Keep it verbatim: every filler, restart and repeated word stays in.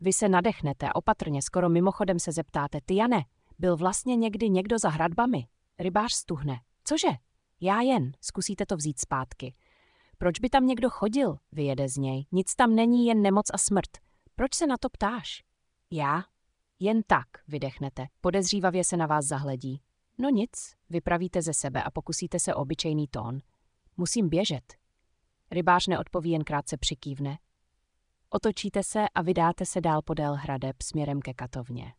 Vy se nadechnete a opatrně, skoro mimochodem se zeptáte, ty Jane, byl vlastně někdy někdo za hradbami? Rybář stuhne. Cože? Já jen, zkusíte to vzít zpátky. Proč by tam někdo chodil? Vyjede z něj. Nic tam není, jen nemoc a smrt. Proč se na to ptáš? Já? Jen tak, vydechnete. Podezřívavě se na vás zahledí. No nic, vypravíte ze sebe a pokusíte se o obyčejný tón. Musím běžet. Rybář neodpoví, jen krátce přikývne. Otočíte se a vydáte se dál podél hradeb směrem ke katovně.